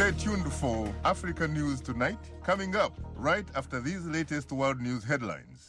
Stay tuned for Africa News Tonight, coming up right after these latest world news headlines.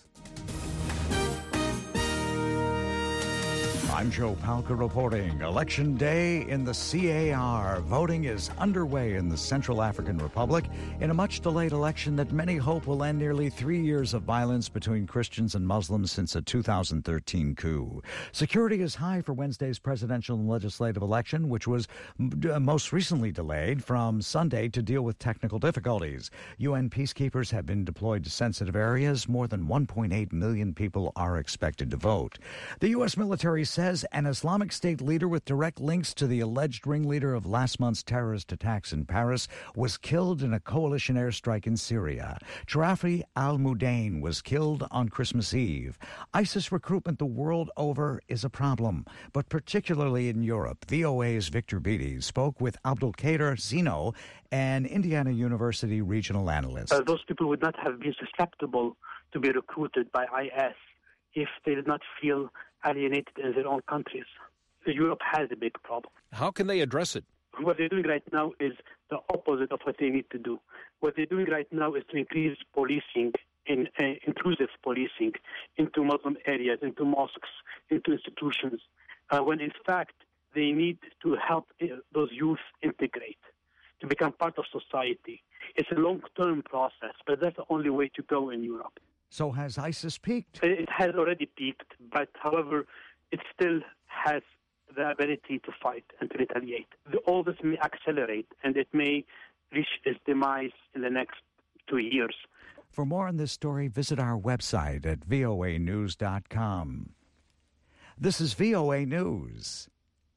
I'm Joe Palca reporting. Election day in the CAR. Voting is underway in the Central African Republic in a much-delayed election that many hope will end nearly 3 years of violence between Christians and Muslims since a 2013 coup. Security is high for Wednesday's presidential and legislative election, which was most recently delayed from Sunday to deal with technical difficulties. UN peacekeepers have been deployed to sensitive areas. More than 1.8 million people are expected to vote. The U.S. military says an Islamic State leader with direct links to the alleged ringleader of last month's terrorist attacks in Paris was killed in a coalition airstrike in Syria. Tarafi al-Mudain was killed on Christmas Eve. ISIS recruitment the world over is a problem, but particularly in Europe. VOA's Victor Beattie spoke with Abdulkader Zino, an Indiana University regional analyst. Those people would not have been susceptible to be recruited by IS if they did not feel alienated in their own countries. Europe has a big problem. How can they address it? What they're doing right now is the opposite of what they need to do. What they're doing right now is to increase policing, intrusive policing into Muslim areas, into mosques, into institutions, when in fact they need to help those youth integrate, to become part of society. It's a long-term process, but that's the only way to go in Europe. So has ISIS peaked? It has already peaked, but however, it still has the ability to fight and to retaliate. All this may accelerate, and it may reach its demise in the next 2 years. For more on this story, visit our website at voanews.com. This is VOA News.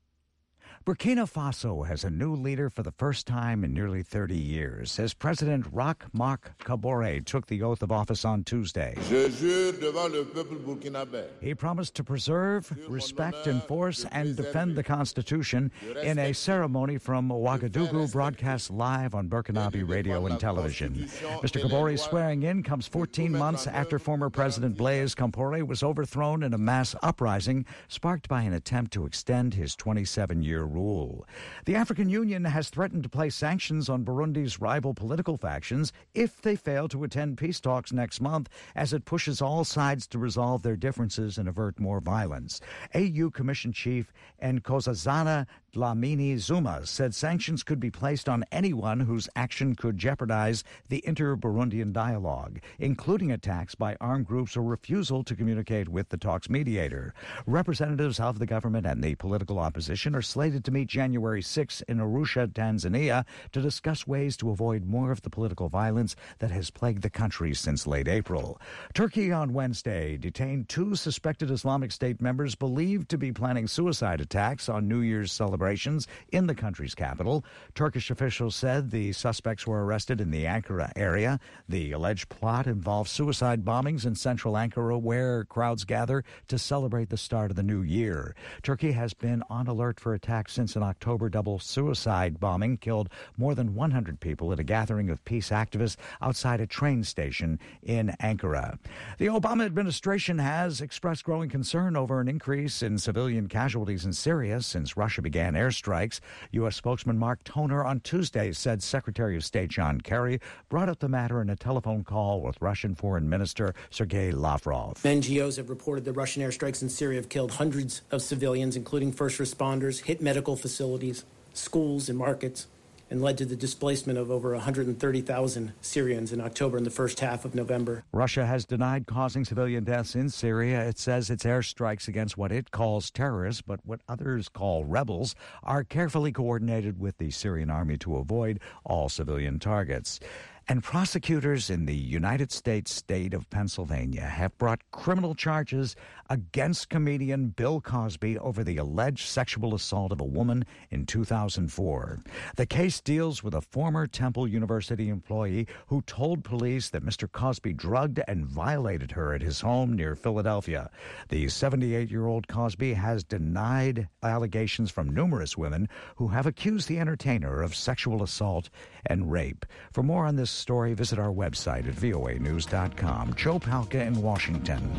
Burkina Faso has a new leader for the first time in nearly 30 years, as President Roch Marc Kabore took the oath of office on Tuesday. Je jure devant le peuple burkinabé. He promised to preserve, respect, enforce, and defend the Constitution in a ceremony from Ouagadougou broadcast live on Burkinabe radio and television. Mr. Kabore's swearing in comes 14 months after former President Blaise Compaoré was overthrown in a mass uprising sparked by an attempt to extend his 27-year rule. The African Union has threatened to place sanctions on Burundi's rival political factions if they fail to attend peace talks next month, as it pushes all sides to resolve their differences and avert more violence. AU Commission Chief Nkosazana Dlamini Zuma said sanctions could be placed on anyone whose action could jeopardize the inter-Burundian dialogue, including attacks by armed groups or refusal to communicate with the talks mediator. Representatives of the government and the political opposition are slated to meet January 6 in Arusha, Tanzania, to discuss ways to avoid more of the political violence that has plagued the country since late April. Turkey on Wednesday detained 2 suspected Islamic State members believed to be planning suicide attacks on New Year's celebrations in the country's capital. Turkish officials said the suspects were arrested in the Ankara area. The alleged plot involves suicide bombings in central Ankara, where crowds gather to celebrate the start of the new year. Turkey has been on alert for attacks since an October double suicide bombing killed more than 100 people at a gathering of peace activists outside a train station in Ankara. The Obama administration has expressed growing concern over an increase in civilian casualties in Syria since Russia began airstrikes. U.S. spokesman Mark Toner on Tuesday said Secretary of State John Kerry brought up the matter in a telephone call with Russian Foreign Minister Sergei Lavrov. NGOs have reported that Russian airstrikes in Syria have killed hundreds of civilians, including first responders, hit medical facilities, schools, and markets, and led to the displacement of over 130,000 Syrians in October and the first half of November. Russia has denied causing civilian deaths in Syria. It says its airstrikes against what it calls terrorists, but what others call rebels, are carefully coordinated with the Syrian army to avoid all civilian targets. And prosecutors in the United States state of Pennsylvania have brought criminal charges against comedian Bill Cosby over the alleged sexual assault of a woman in 2004. The case deals with a former Temple University employee who told police that Mr. Cosby drugged and violated her at his home near Philadelphia. The 78-year-old Cosby has denied allegations from numerous women who have accused the entertainer of sexual assault and rape. For more on this story, visit our website at voanews.com. Joe Palca in Washington.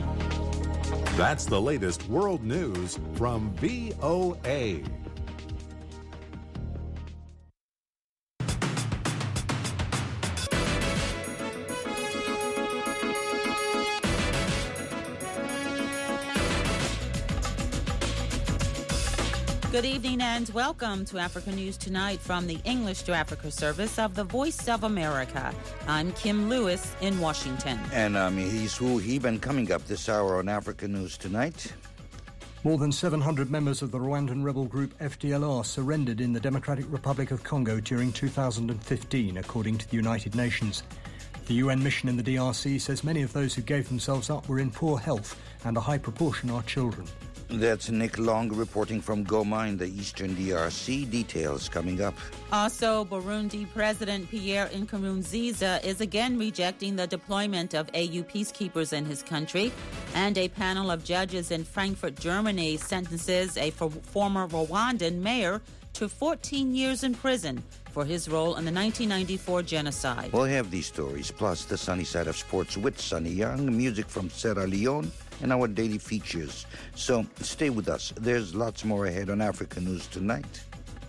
That's the latest world news from VOA. Good evening and welcome to Africa News Tonight from the English to Africa service of the Voice of America. I'm Kim Lewis in Washington. And I'm Ihis Wuhib, and coming up this hour on Africa News Tonight. More than 700 members of the Rwandan rebel group FDLR surrendered in the Democratic Republic of Congo during 2015, according to the United Nations. The UN mission in the DRC says many of those who gave themselves up were in poor health, and a high proportion are children. That's Nick Long reporting from Goma in the eastern DRC. Details coming up. Also, Burundi President Pierre Nkurunziza is again rejecting the deployment of AU peacekeepers in his country, and a panel of judges in Frankfurt, Germany sentences a former Rwandan mayor to 14 years in prison for his role in the 1994 genocide. We'll have these stories, plus the sunny side of sports with Sunny Young, music from Sierra Leone, and our daily features. So stay with us. There's lots more ahead on Africa News Tonight.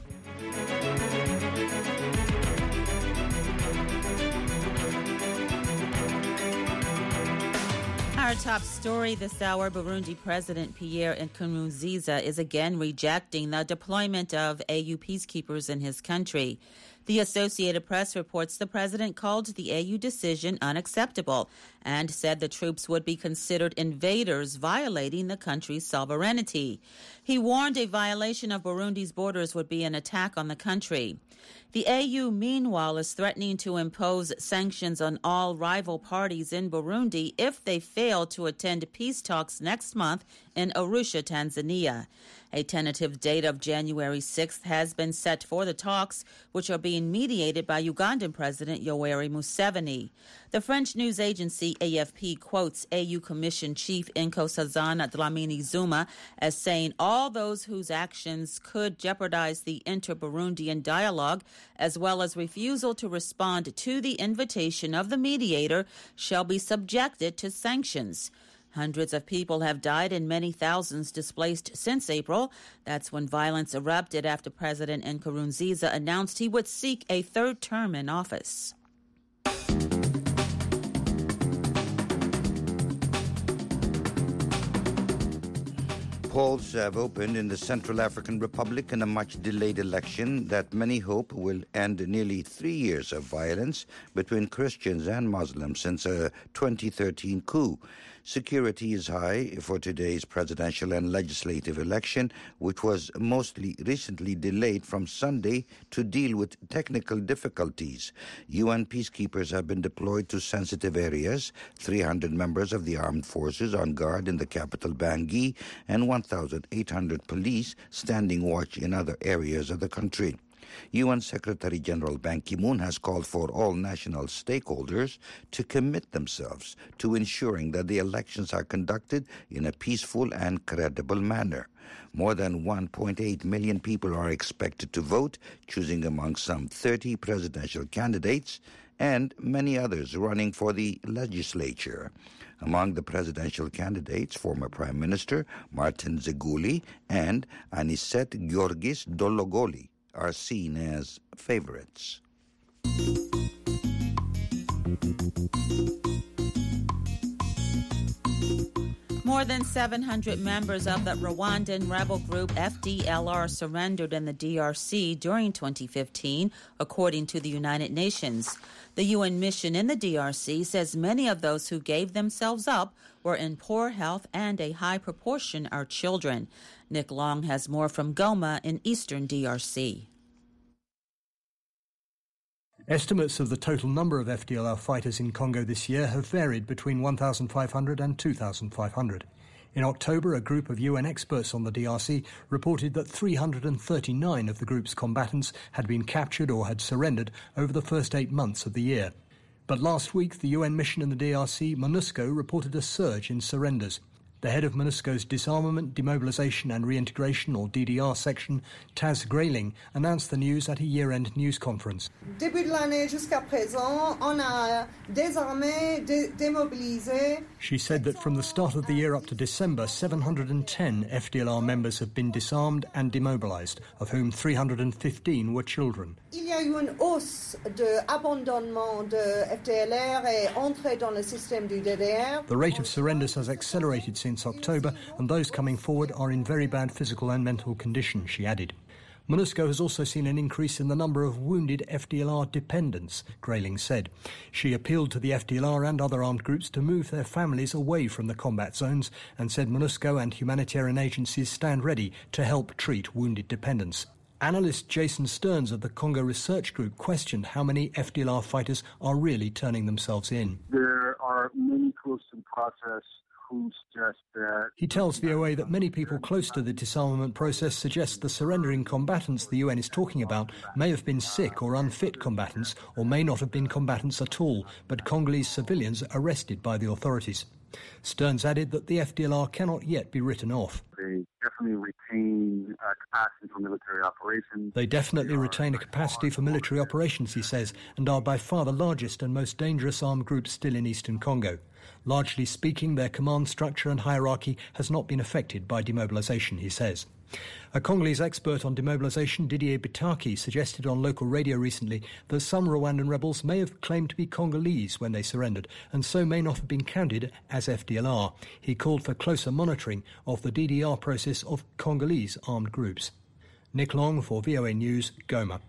Our top story this hour, Burundi President Pierre Nkurunziza is again rejecting the deployment of AU peacekeepers in his country. The Associated Press reports the president called the AU decision unacceptable and said the troops would be considered invaders violating the country's sovereignty. He warned a violation of Burundi's borders would be an attack on the country. The AU, meanwhile, is threatening to impose sanctions on all rival parties in Burundi if they fail to attend peace talks next month in Arusha, Tanzania. A tentative date of January 6th has been set for the talks, which are being mediated by Ugandan President Yoweri Museveni. The French news agency AFP quotes AU Commission Chief Nkosazana Dlamini Zuma as saying all those whose actions could jeopardize the inter-Burundian dialogue, as well as refusal to respond to the invitation of the mediator, shall be subjected to sanctions. Hundreds of people have died and many thousands displaced since April. That's when violence erupted after President Nkurunziza announced he would seek a third term in office. Polls have opened in the Central African Republic in a much-delayed election that many hope will end nearly 3 years of violence between Christians and Muslims since a 2013 coup. Security is high for today's presidential and legislative election, which was mostly recently delayed from Sunday to deal with technical difficulties. UN peacekeepers have been deployed to sensitive areas, 300 members of the armed forces on guard in the capital Bangui, and 1,800 police standing watch in other areas of the country. UN Secretary-General Ban Ki-moon has called for all national stakeholders to commit themselves to ensuring that the elections are conducted in a peaceful and credible manner. More than 1.8 million people are expected to vote, choosing among some 30 presidential candidates and many others running for the legislature. Among the presidential candidates, former Prime Minister Martin Zeguli and Anicet Georgis Dologoli are seen as favorites. More than 700 members of the Rwandan rebel group FDLR surrendered in the DRC during 2015, according to the United Nations. The UN mission in the DRC says many of those who gave themselves up were in poor health and a high proportion are children. Nick Long has more from Goma in eastern DRC. Estimates of the total number of FDLR fighters in Congo this year have varied between 1,500 and 2,500. In October, a group of UN experts on the DRC reported that 339 of the group's combatants had been captured or had surrendered over the first 8 months of the year. But last week, the UN mission in the DRC, MONUSCO, reported a surge in surrenders. The head of MONUSCO's Disarmament, Demobilization and Reintegration, or DDR section, Taz Grayling, announced the news at a year-end news conference. Début de l'année jusqu'à présent, on a désarmé, démobilisé. She said that from the start of the year up to December, 710 FDLR members have been disarmed and demobilized, of whom 315 were children. Il y a eu une hausse d'abandonnement de FDLR et entrée dans le système du DDR. The rate of surrenders has accelerated since October, and those coming forward are in very bad physical and mental condition, she added. MONUSCO has also seen an increase in the number of wounded FDLR dependents, Grayling said. She appealed to the FDLR and other armed groups to move their families away from the combat zones and said MONUSCO and humanitarian agencies stand ready to help treat wounded dependents. Analyst Jason Stearns of the Congo Research Group questioned how many FDLR fighters are really turning themselves in. There are many close to the process who suggest that... He tells VOA that many people close to the disarmament process suggest the surrendering combatants the UN is talking about may have been sick or unfit combatants, or may not have been combatants at all, but Congolese civilians arrested by the authorities. Stearns added that the FDLR cannot yet be written off. They definitely retain capacity for military operations. They definitely retain a capacity for military operations, he says, and are by far the largest and most dangerous armed group still in eastern Congo. Largely speaking, their command structure and hierarchy has not been affected by demobilisation, he says. A Congolese expert on demobilisation, Didier Bitaki, suggested on local radio recently that some Rwandan rebels may have claimed to be Congolese when they surrendered and so may not have been counted as FDLR. He called for closer monitoring of the DDR process of Congolese armed groups. Nick Long for VOA News, Goma.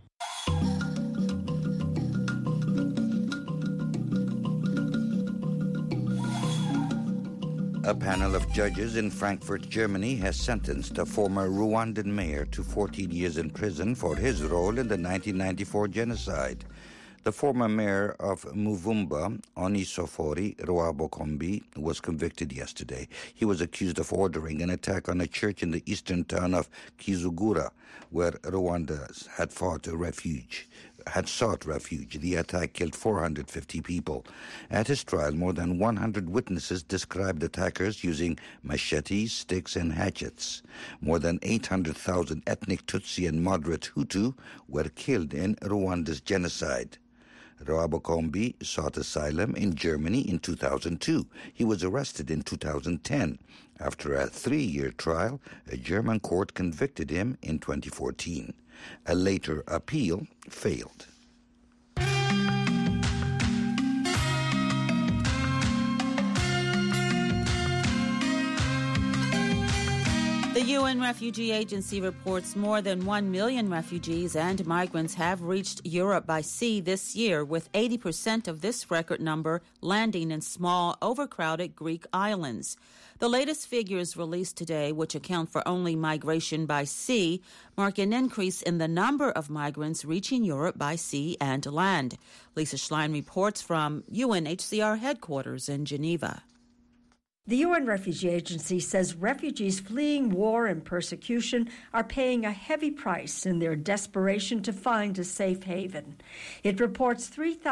A panel of judges in Frankfurt, Germany, has sentenced a former Rwandan mayor to 14 years in prison for his role in the 1994 genocide. The former mayor of Muvumba, Onisofori Rwabukombi, was convicted yesterday. He was accused of ordering an attack on a church in the eastern town of Kizugura, where Rwandans had sought refuge. The attack killed 450 people. At his trial, more than 100 witnesses described attackers using machetes, sticks, and hatchets. More than 800,000 ethnic Tutsi and moderate Hutu were killed in Rwanda's genocide. Rwabukombi sought asylum in Germany in 2002. He was arrested in 2010. After a 3-year trial, a German court convicted him in 2014. A later appeal failed. The UN Refugee Agency reports more than 1 million refugees and migrants have reached Europe by sea this year, with 80% of this record number landing in small, overcrowded Greek islands. The latest figures released today, which account for only migration by sea, mark an increase in the number of migrants reaching Europe by sea and land. Lisa Schlein reports from UNHCR headquarters in Geneva. The UN Refugee Agency says refugees fleeing war and persecution are paying a heavy price in their desperation to find a safe haven. It reports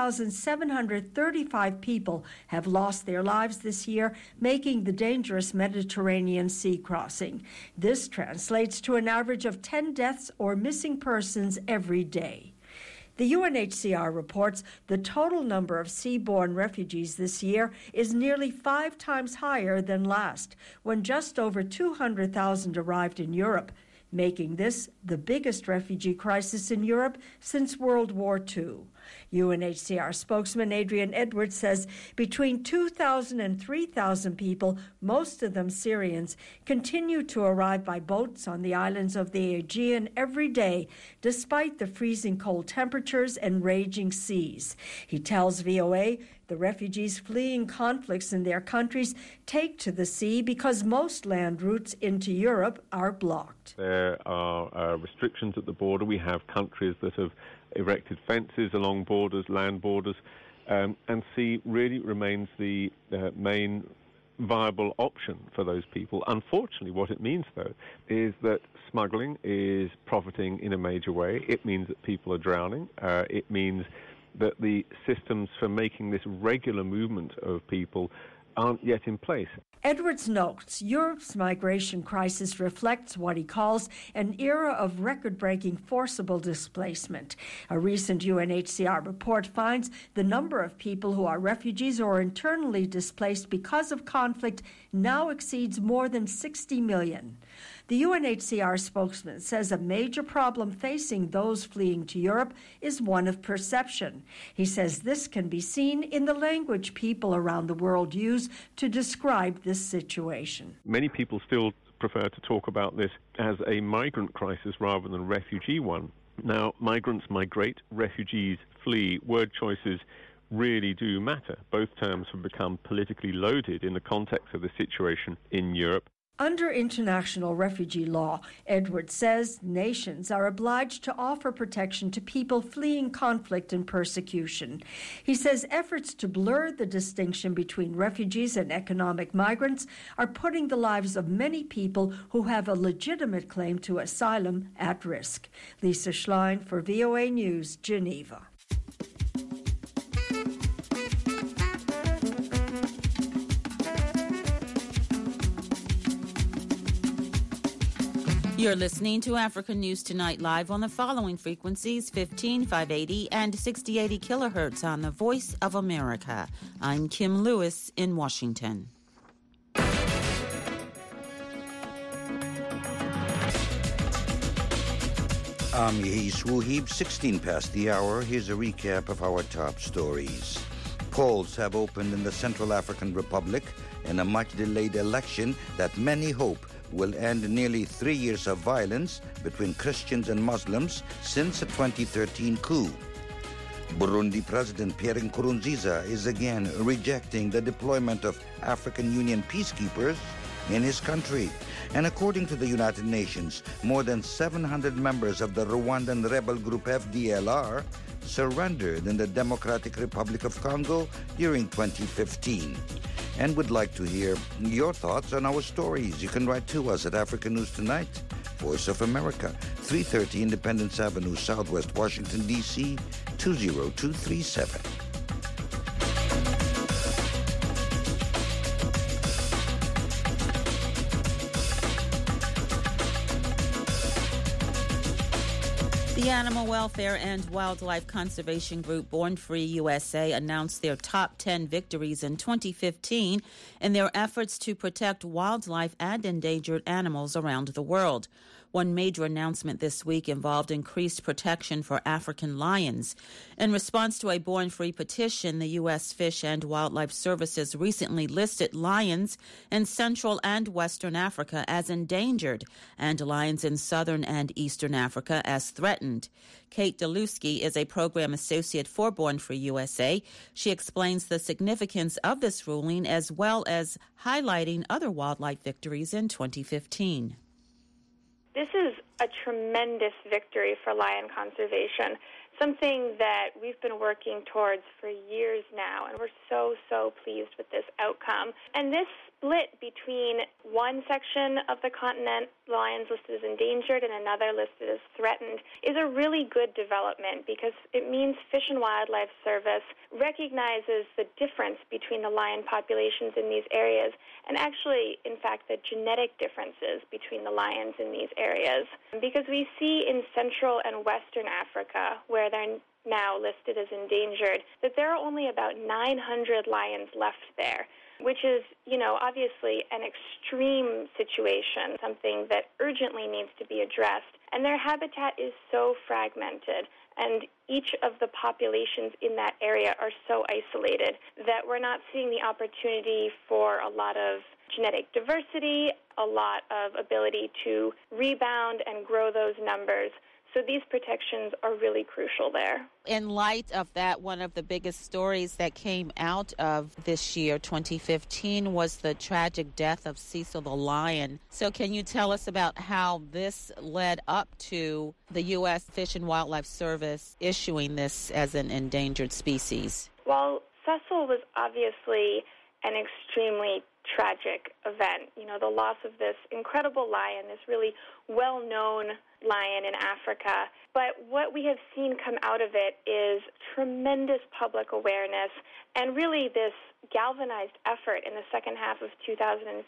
3,735 people have lost their lives this year, making the dangerous Mediterranean Sea crossing. This translates to an average of 10 deaths or missing persons every day. The UNHCR reports the total number of seaborne refugees this year is nearly 5 times higher than last, when just over 200,000 arrived in Europe, making this the biggest refugee crisis in Europe since World War II. UNHCR spokesman Adrian Edwards says between 2,000 and 3,000 people, most of them Syrians, continue to arrive by boats on the islands of the Aegean every day, despite the freezing cold temperatures and raging seas. He tells VOA the refugees fleeing conflicts in their countries take to the sea because most land routes into Europe are blocked. There are restrictions at the border. We have countries that have erected fences along borders, land borders, and sea really remains the main viable option for those people. Unfortunately, what it means, though, is that smuggling is profiting in a major way. It means that people are drowning. It means that the systems for making this regular movement of people aren't yet in place. Edwards notes Europe's migration crisis reflects what he calls an era of record-breaking forcible displacement. A recent UNHCR report finds the number of people who are refugees or internally displaced because of conflict now exceeds more than 60 million. The UNHCR spokesman says a major problem facing those fleeing to Europe is one of perception. He says this can be seen in the language people around the world use to describe this situation. Many people still prefer to talk about this as a migrant crisis rather than a refugee one. Now, migrants migrate, refugees flee. Word choices really do matter. Both terms have become politically loaded in the context of the situation in Europe. Under international refugee law, Edwards says nations are obliged to offer protection to people fleeing conflict and persecution. He says efforts to blur the distinction between refugees and economic migrants are putting the lives of many people who have a legitimate claim to asylum at risk. Lisa Schlein for VOA News, Geneva. You're listening to African News Tonight live on the following frequencies: 15, 580, and 6080 kilohertz on the Voice of America. I'm Kim Lewis in Washington. I'm Yehis Wuhib, 16 past the hour. Here's a recap of our top stories. Polls have opened in the Central African Republic in a much-delayed election that many hope will end nearly 3 years of violence between Christians and Muslims since the 2013 coup. Burundi President Pierre Nkurunziza is again rejecting the deployment of African Union peacekeepers in his country. And according to the United Nations, more than 700 members of the Rwandan rebel group FDLR surrendered in the Democratic Republic of Congo during 2015. And would like to hear your thoughts on our stories. You can write to us at African News Tonight, Voice of America, 330 Independence Avenue, Southwest Washington, D.C., 20237. The animal welfare and wildlife conservation group Born Free USA announced their top 10 victories in 2015 in their efforts to protect wildlife and endangered animals around the world. One major announcement this week involved increased protection for African lions. In response to a Born Free petition, the U.S. Fish and Wildlife Services recently listed lions in Central and Western Africa as endangered and lions in Southern and Eastern Africa as threatened. Kate Delusky is a program associate for Born Free USA. She explains the significance of this ruling as well as highlighting other wildlife victories in 2015. This is a tremendous victory for lion conservation, something that we've been working towards for years now, and we're so pleased with this outcome. And this split between one section of the continent, lions listed as endangered, and another listed as threatened, is a really good development because it means Fish and Wildlife Service recognizes the difference between the lion populations in these areas and actually, in fact, the genetic differences between the lions in these areas. Because we see in Central and Western Africa, where they're now listed as endangered, that there are only about 900 lions left there, which is, obviously an extreme situation, something that urgently needs to be addressed. And their habitat is so fragmented, and each of the populations in that area are so isolated that we're not seeing the opportunity for a lot of genetic diversity, a lot of ability to rebound and grow those numbers. So these protections are really crucial there. In light of that, one of the biggest stories that came out of this year, 2015, was the tragic death of Cecil the lion. So can you tell us about how this led up to the U.S. Fish and Wildlife Service issuing this as an endangered species? Well, Cecil was obviously an extremely tragic event. The loss of this incredible lion, this really well-known lion in Africa. But what we have seen come out of it is tremendous public awareness and really this galvanized effort in the second half of 2015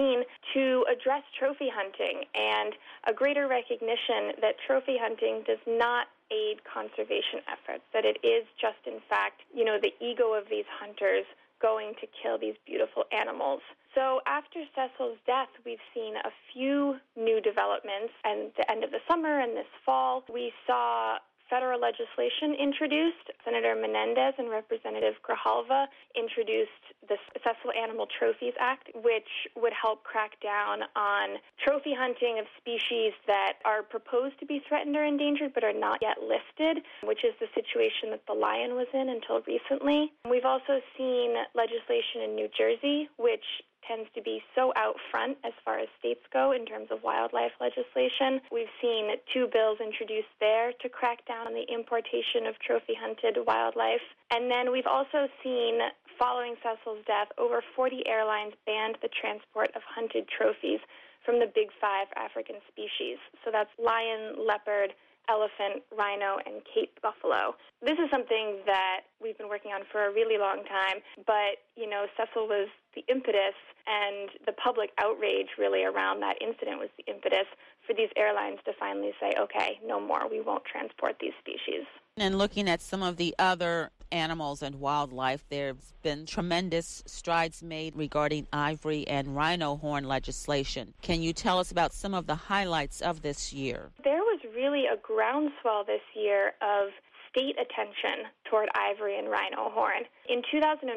to address trophy hunting and a greater recognition that trophy hunting does not aid conservation efforts, that it is just, in fact, the ego of these hunters going to kill these beautiful animals. So after Cecil's death, we've seen a few new developments. And the end of the summer and this fall, we saw federal legislation introduced. Senator Menendez and Representative Grijalva introduced the Cecil Animal Trophies Act, which would help crack down on trophy hunting of species that are proposed to be threatened or endangered but are not yet listed, which is the situation that the lion was in until recently. We've also seen legislation in New Jersey, which tends to be so out front as far as states go in terms of wildlife legislation. We've seen 2 bills introduced there to crack down on the importation of trophy-hunted wildlife. And then we've also seen, following Cecil's death, over 40 airlines banned the transport of hunted trophies from the big 5 African species. So that's lion, leopard, elephant, rhino, and Cape buffalo. This is something that we've been working on for a really long time, but, Cecil was the impetus, and the public outrage really around that incident was the impetus for these airlines to finally say, okay, no more, we won't transport these species. And looking at some of the other animals and wildlife, there's been tremendous strides made regarding ivory and rhino horn legislation. Can you tell us about some of the highlights of this year? There was really a groundswell this year of state attention toward ivory and rhino horn. In 2014,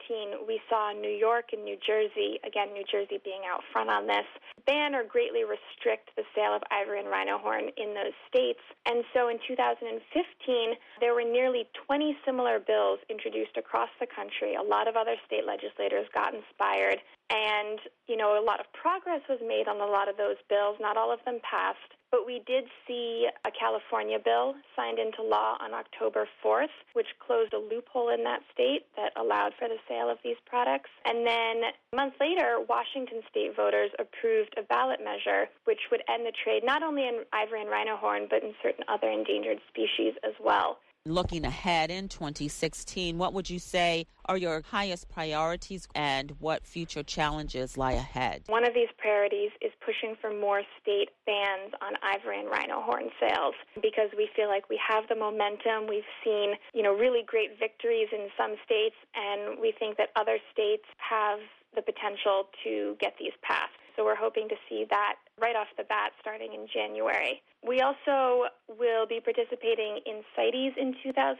we saw New York and New Jersey, again, New Jersey being out front on this, ban or greatly restrict the sale of ivory and rhino horn in those states. And so in 2015, there were nearly 20 similar bills introduced across the country. A lot of other state legislators got inspired. And, a lot of progress was made on a lot of those bills. Not all of them passed. But we did see a California bill signed into law on October 4th, which closed a loophole in that state that allowed for the sale of these products. And then a month later, Washington state voters approved a ballot measure which would end the trade not only in ivory and rhino horn, but in certain other endangered species as well. Looking ahead in 2016, what would you say are your highest priorities and what future challenges lie ahead? One of these priorities is pushing for more state bans on ivory and rhino horn sales because we feel like we have the momentum. We've seen, really great victories in some states, and we think that other states have the potential to get these passed. So we're hoping to see that right off the bat starting in January. We also will be participating in CITES in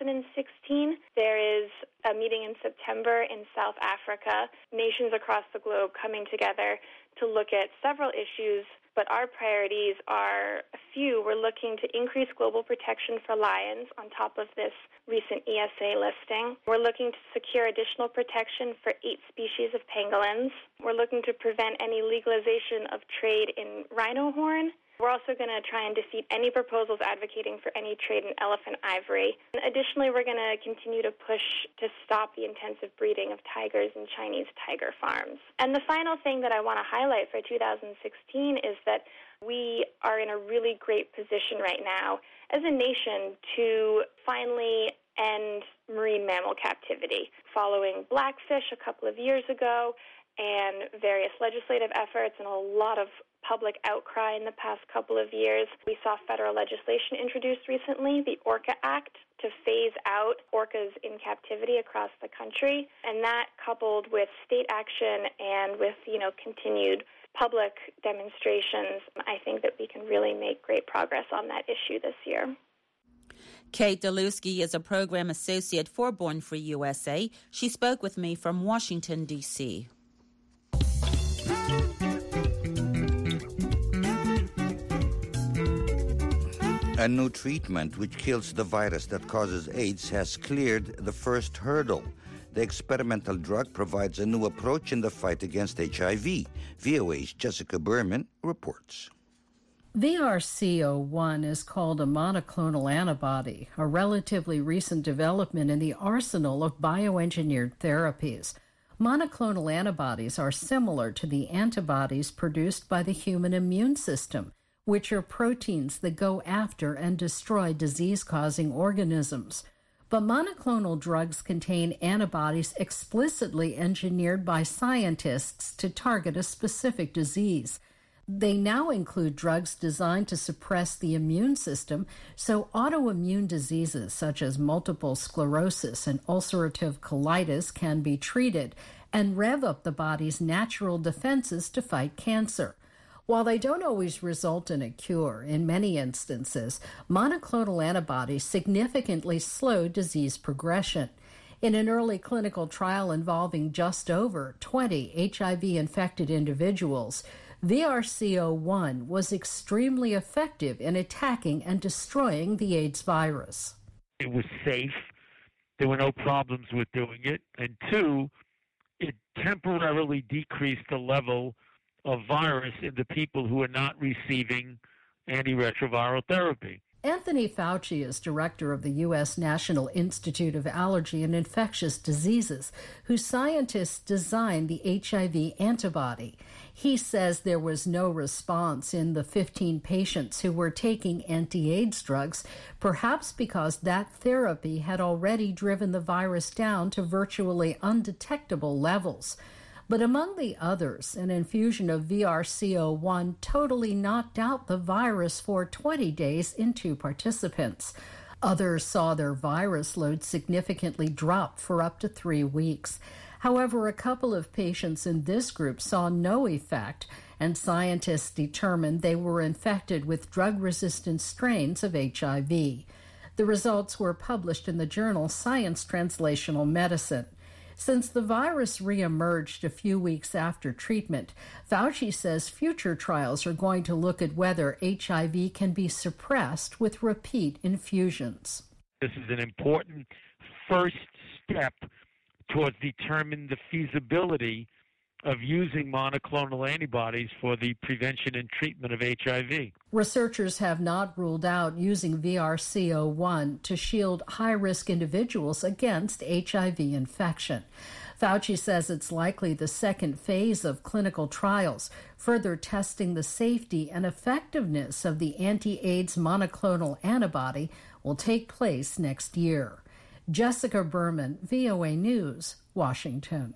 2016. There is a meeting in September in South Africa, nations across the globe coming together to look at several issues, but our priorities are a few. We're looking to increase global protection for lions on top of this recent ESA listing. We're looking to secure additional protection for 8 species of pangolins. We're looking to prevent any legalization of trade in rhino horn. We're also going to try and defeat any proposals advocating for any trade in elephant ivory. And additionally, we're going to continue to push to stop the intensive breeding of tigers in Chinese tiger farms. And the final thing that I want to highlight for 2016 is that we are in a really great position right now as a nation to finally end marine mammal captivity. Following Blackfish a couple of years ago and various legislative efforts and a lot of public outcry in the past couple of years, we saw federal legislation introduced recently, the Orca Act, to phase out orcas in captivity across the country. And that, coupled with state action and with, continued public demonstrations, I think that we can really make great progress on that issue this year. Kate Daluski is a program associate for Born Free USA. She spoke with me from Washington, D.C. A new treatment which kills the virus that causes AIDS has cleared the first hurdle. The experimental drug provides a new approach in the fight against HIV. VOA's Jessica Berman reports. VRC01 is called a monoclonal antibody, a relatively recent development in the arsenal of bioengineered therapies. Monoclonal antibodies are similar to the antibodies produced by the human immune system, which are proteins that go after and destroy disease-causing organisms. But monoclonal drugs contain antibodies explicitly engineered by scientists to target a specific disease. They now include drugs designed to suppress the immune system, so autoimmune diseases such as multiple sclerosis and ulcerative colitis can be treated, and rev up the body's natural defenses to fight cancer. While they don't always result in a cure, in many instances, monoclonal antibodies significantly slow disease progression. In an early clinical trial involving just over 20 HIV-infected individuals, VRC01 was extremely effective in attacking and destroying the AIDS virus. It was safe. There were no problems with doing it. And two, it temporarily decreased the level of virus in the people who are not receiving antiretroviral therapy. Anthony Fauci is director of the U.S. National Institute of Allergy and Infectious Diseases, whose scientists designed the HIV antibody. He says there was no response in the 15 patients who were taking anti-AIDS drugs, perhaps because that therapy had already driven the virus down to virtually undetectable levels. But among the others, an infusion of VRC01 totally knocked out the virus for 20 days in 2 participants. Others saw their virus load significantly drop for up to 3 weeks. However, a couple of patients in this group saw no effect, and scientists determined they were infected with drug-resistant strains of HIV. The results were published in the journal Science Translational Medicine. Since the virus reemerged a few weeks after treatment, Fauci says future trials are going to look at whether HIV can be suppressed with repeat infusions. This is an important first step towards determining the feasibility of using monoclonal antibodies for the prevention and treatment of HIV. Researchers have not ruled out using VRC01 to shield high-risk individuals against HIV infection. Fauci says it's likely the second phase of clinical trials, further testing the safety and effectiveness of the anti-AIDS monoclonal antibody, will take place next year. Jessica Berman, VOA News, Washington.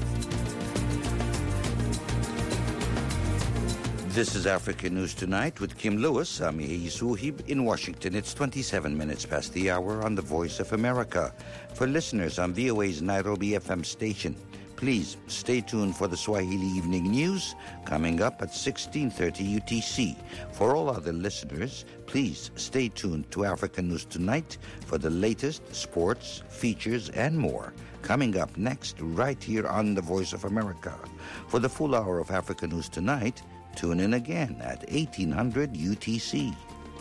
This is Africa News Tonight with Kim Lewis. I'm Yei Suhib in Washington. It's 27 minutes past the hour on the Voice of America. For listeners on VOA's Nairobi FM station, please stay tuned for the Swahili Evening News coming up at 16:30 UTC. For all other listeners, please stay tuned to Africa News Tonight for the latest sports, features, and more. Coming up next, right here on the Voice of America. For the full hour of Africa News Tonight, tune in again at 1800 UTC.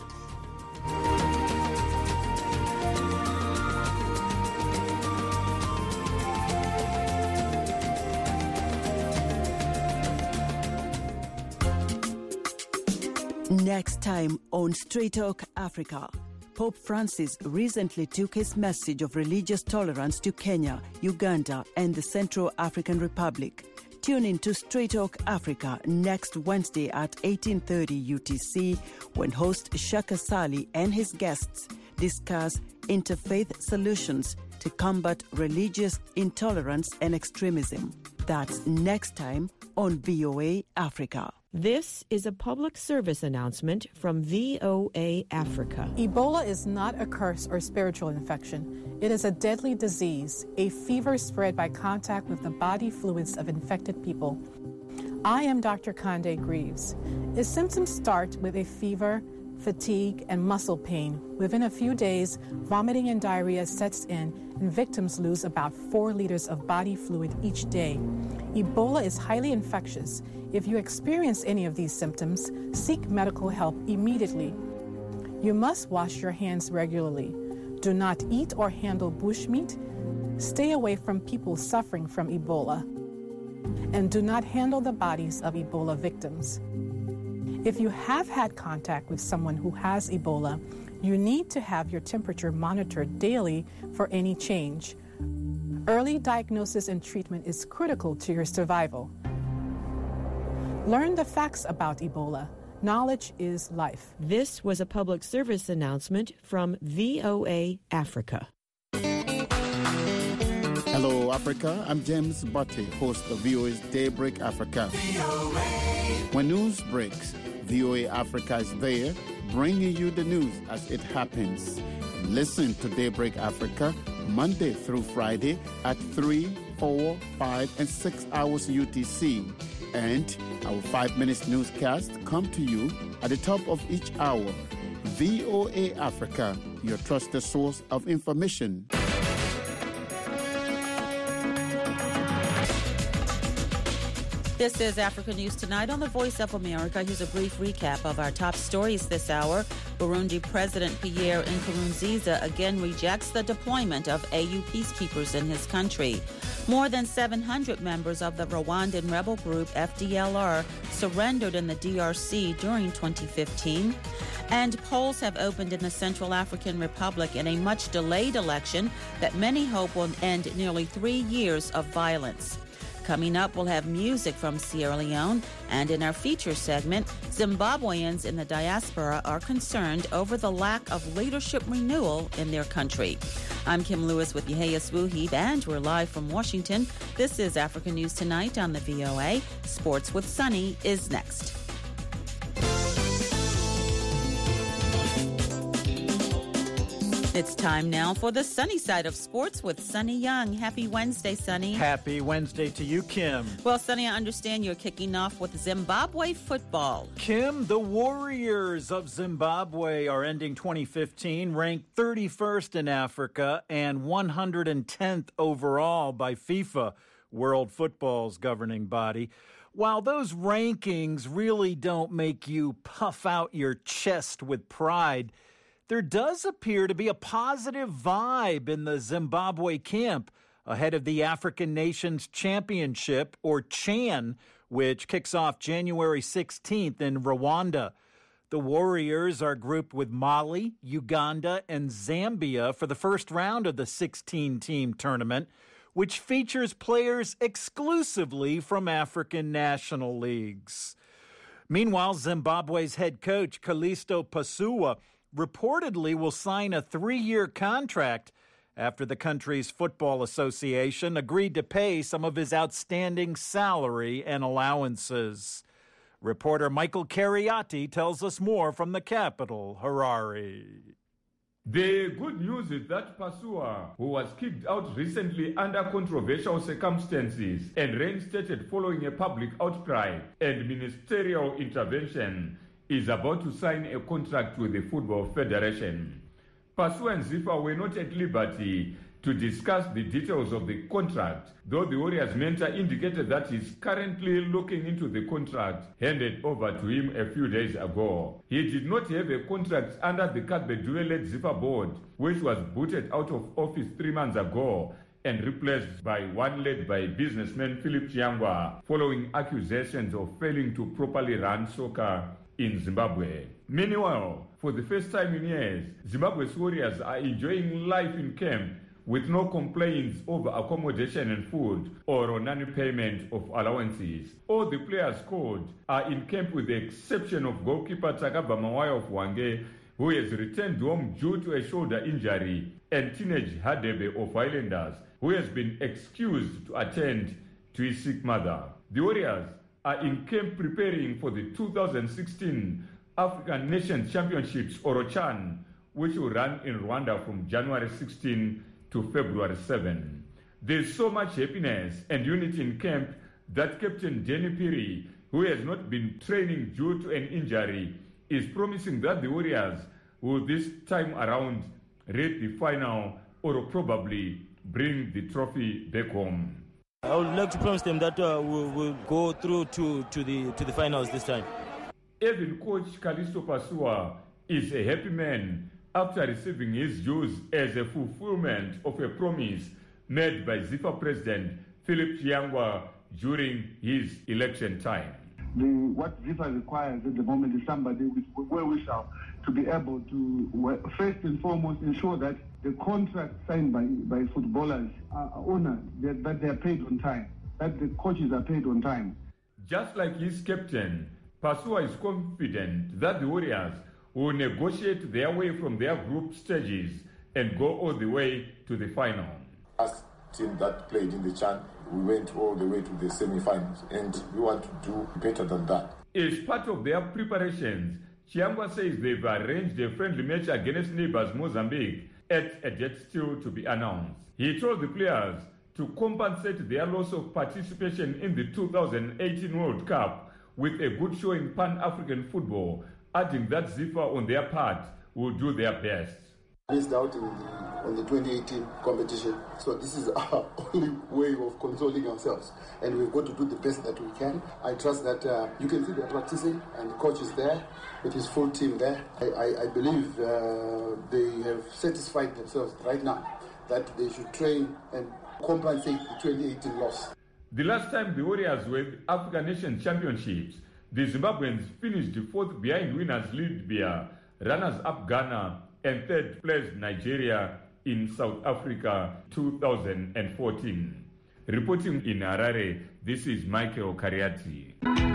Next time on Straight Talk Africa, Pope Francis recently took his message of religious tolerance to Kenya, Uganda, and the Central African Republic. Tune in to Straight Talk Africa next Wednesday at 18:30 UTC when host Shaka Sali and his guests discuss interfaith solutions to combat religious intolerance and extremism. That's next time on VOA Africa. This is a public service announcement from VOA Africa. Ebola is not a curse or spiritual infection. It is a deadly disease, a fever spread by contact with the body fluids of infected people. I am Dr. Conde Greaves. Its symptoms start with a fever, fatigue, and muscle pain. Within a few days, vomiting and diarrhea sets in, and victims lose about 4 liters of body fluid each day. Ebola is highly infectious. If you experience any of these symptoms, seek medical help immediately. You must wash your hands regularly. Do not eat or handle bushmeat. Stay away from people suffering from Ebola. And do not handle the bodies of Ebola victims. If you have had contact with someone who has Ebola, you need to have your temperature monitored daily for any change. Early diagnosis and treatment is critical to your survival. Learn the facts about Ebola. Knowledge is life. This was a public service announcement from VOA Africa. Hello, Africa. I'm James Butte, host of VOA's Daybreak Africa. When news breaks, VOA Africa is there, bringing you the news as it happens. Listen to Daybreak Africa Monday through Friday at 3, 4, 5, and 6 hours UTC. And our 5-minute newscast come to you at the top of each hour. VOA Africa, your trusted source of information. This is Africa News Tonight on the Voice of America. Here's a brief recap of our top stories this hour. Burundi President Pierre Nkurunziza again rejects the deployment of AU peacekeepers in his country. More than 700 members of the Rwandan rebel group FDLR surrendered in the DRC during 2015. And polls have opened in the Central African Republic in a much-delayed election that many hope will end nearly 3 years of violence. Coming up, we'll have music from Sierra Leone, and in our feature segment, Zimbabweans in the diaspora are concerned over the lack of leadership renewal in their country. I'm Kim Lewis with Yehias Wuhib, and we're live from Washington. This is Africa News Tonight on the VOA. Sports with Sunny is next. It's time now for the sunny side of sports with Sunny Young. Happy Wednesday, Sunny. Happy Wednesday to you, Kim. Well, Sunny, I understand you're kicking off with Zimbabwe football. Kim, the Warriors of Zimbabwe are ending 2015 ranked 31st in Africa and 110th overall by FIFA, World Football's governing body. While those rankings really don't make you puff out your chest with pride, there does appear to be a positive vibe in the Zimbabwe camp ahead of the African Nations Championship, or CHAN, which kicks off January 16th in Rwanda. The Warriors are grouped with Mali, Uganda, and Zambia for the first round of the 16-team tournament, which features players exclusively from African national leagues. Meanwhile, Zimbabwe's head coach, Callisto Pasua, reportedly will sign a 3-year contract after the country's football association agreed to pay some of his outstanding salary and allowances. Reporter Michael Carriati tells us more from the capital, Harare. The good news is that Pasua, who was kicked out recently under controversial circumstances and reinstated following a public outcry and ministerial intervention, is about to sign a contract with the Football Federation. Pasua and Zifa were not at liberty to discuss the details of the contract, though the Warriors mentor indicated that he's currently looking into the contract handed over to him a few days ago. He did not have a contract under the Kadbeduele Zifa board, which was booted out of office 3 months ago and replaced by one led by businessman Philip Chiangwa, following accusations of failing to properly run soccer in Zimbabwe. Meanwhile, for the first time in years, Zimbabwe's Warriors are enjoying life in camp with no complaints over accommodation and food or non-payment of allowances. All the players called are in camp with the exception of goalkeeper Takaba Mawaya of Wange, who has returned home due to a shoulder injury, and teenage Hadebe of Highlanders, who has been excused to attend to his sick mother. The Warriors are in camp preparing for the 2016 African Nations Championships, or CHAN, which will run in Rwanda from January 16 to February 7. There's so much happiness and unity in camp that Captain Jenny Piri, who has not been training due to an injury, is promising that the Warriors will this time around reach the final or probably bring the trophy back home. I would like to promise them that we'll go through to the finals this time. Even coach Callisto Pasua is a happy man after receiving his dues as a fulfillment of a promise made by ZIFA President Philip Chiangwa during his election time. What ZIFA requires at the moment is somebody with well-wisher to be able to, first and foremost, ensure that the contracts signed by footballers are honored, that they are paid on time, that the coaches are paid on time. Just like his captain, Pasua is confident that the Warriors will negotiate their way from their group stages and go all the way to the final. As team that played in the CHAN, we went all the way to the semi-finals, and we want to do better than that. As part of their preparations, Chiangwa says they've arranged a friendly match against neighbors Mozambique at a date still to be announced. He told the players to compensate their loss of participation in the 2018 World Cup with a good show in Pan-African football, adding that Zifa on their part will do their best. Missed out on the 2018 competition, so this is our only way of consoling ourselves, and we've got to do the best that we can. I trust that you can see they're practicing, and the coach is there with his full team there. I believe they have satisfied themselves right now that they should train and compensate the 2018 loss. The last time the Warriors were the African Nations Championships, the Zimbabweans finished fourth behind winners Libya, runners-up Ghana, and third place Nigeria in South Africa 2014. Reporting in Harare, this is Michael Kariati.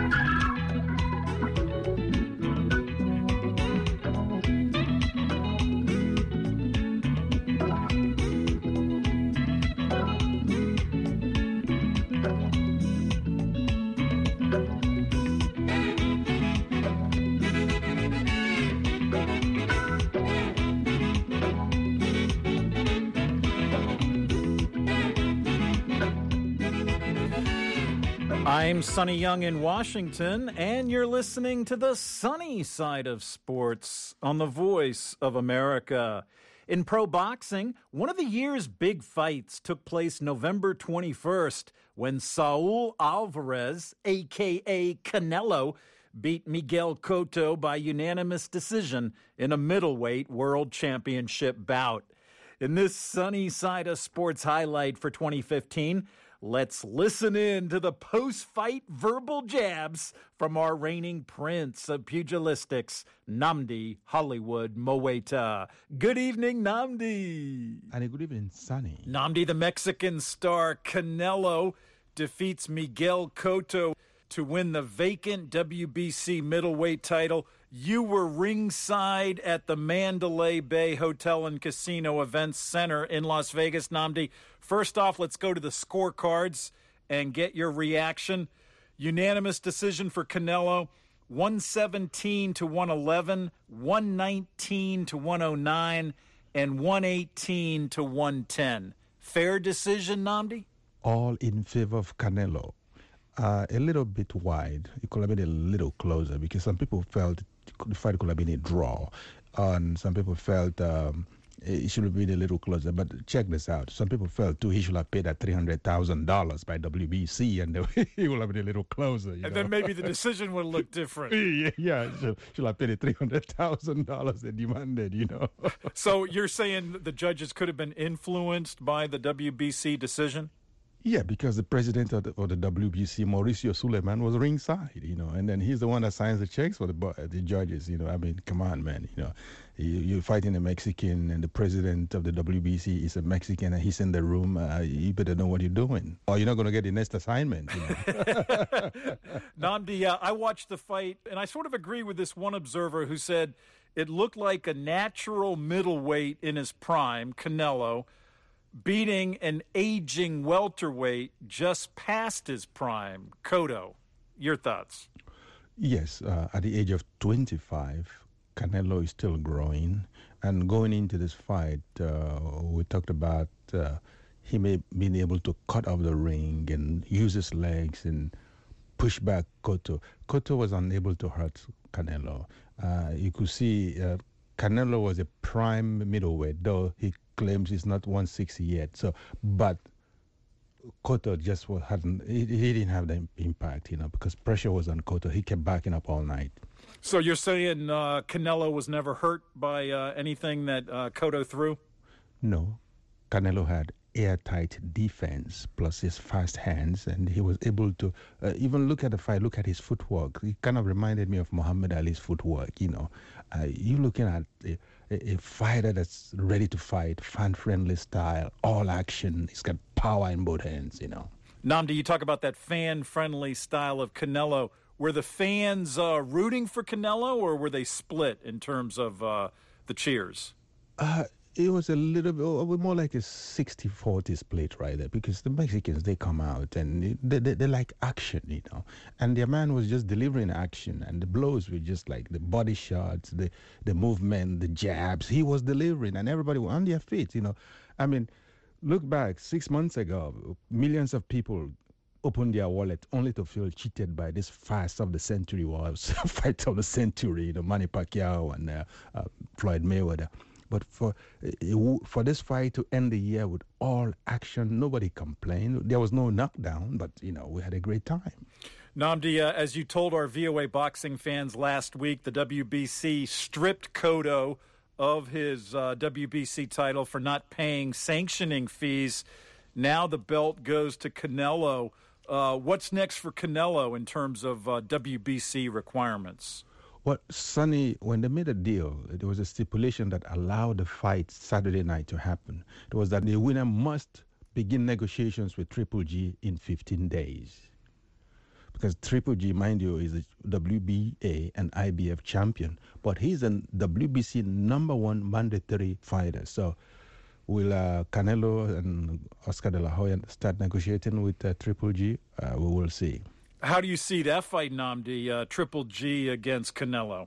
I'm Sonny Young in Washington, and you're listening to the sunny side of sports on the Voice of America. In pro boxing, one of the year's big fights took place November 21st when Saul Alvarez, a.k.a. Canelo, beat Miguel Cotto by unanimous decision in a middleweight world championship bout. In this sunny side of sports highlight for 2015, let's listen in to the post-fight verbal jabs from our reigning prince of pugilistics, Nnamdi Hollywood Mowaita. Good evening, Nnamdi. And good evening, Sonny. Nnamdi, the Mexican star Canelo, defeats Miguel Cotto to win the vacant WBC middleweight title. You were ringside at the Mandalay Bay Hotel and Casino Events Center in Las Vegas, Nnamdi. First off, let's go to the scorecards and get your reaction. Unanimous decision for Canelo, 117 to 111, 119 to 109, and 118 to 110. Fair decision, Nnamdi? All in favor of Canelo. A little bit wide. It could have been a little closer because some people felt the fight could have been a draw, and some people felt it should have been a little closer. But check this out. Some people felt, too, he should have paid that $300,000 by WBC, and he would have been a little closer. And then maybe the decision would look different. Yeah, should have paid the $300,000 they demanded, So you're saying the judges could have been influenced by the WBC decision? Yeah, because the president of the WBC, Mauricio Suleiman, was ringside, and then he's the one that signs the checks for the judges, I mean, come on, man, you're fighting a Mexican, and the president of the WBC is a Mexican, and he's in the room. You better know what you're doing, or you're not going to get the next assignment. Nnamdi, I watched the fight, and I sort of agree with this one observer who said it looked like a natural middleweight in his prime, Canelo, beating an aging welterweight just past his prime, Cotto. Your thoughts? Yes, at the age of 25, Canelo is still growing. And going into this fight, we talked about he may be able to cut off the ring and use his legs and push back Cotto. Cotto was unable to hurt Canelo. You could see Canelo was a prime middleweight, though he claims he's not 160 yet. But Cotto just hadn't. He didn't have the impact, because pressure was on Cotto. He kept backing up all night. So you're saying Canelo was never hurt by anything that Cotto threw? No, Canelo had airtight defense plus his fast hands, and he was able to even look at the fight. Look at his footwork. He kind of reminded me of Muhammad Ali's footwork. You're looking at a fighter that's ready to fight, fan-friendly style, all action. He's got power in both hands, Nnamdi, you talk about that fan-friendly style of Canelo. Were the fans rooting for Canelo, or were they split in terms of the cheers? it was a little bit more like a 60-40 split right there, because the Mexicans, they come out and they like action, you know. And their man was just delivering action, and the blows were just like the body shots, the movement, the jabs. He was delivering, and everybody was on their feet, you know. I mean, look back 6 months ago, millions of people opened their wallet only to feel cheated by this fight of the century fight of the century, you know, Manny Pacquiao and Floyd Mayweather. But for this fight to end the year with all action, nobody complained. There was no knockdown, but, you know, we had a great time. Nnamdi, as you told our VOA boxing fans last week, the WBC stripped Cotto of his WBC title for not paying sanctioning fees. Now the belt goes to Canelo. What's next for Canelo in terms of WBC requirements? Well, Sonny, when they made a deal, there was a stipulation that allowed the fight Saturday night to happen. It was that the winner must begin negotiations with Triple G in 15 days. Because Triple G, mind you, is a WBA and IBF champion, but he's a WBC #1 mandatory fighter. So will Canelo and Oscar De La Hoya start negotiating with Triple G? We will see. How do you see that fight, Nnamdi, Triple G against Canelo?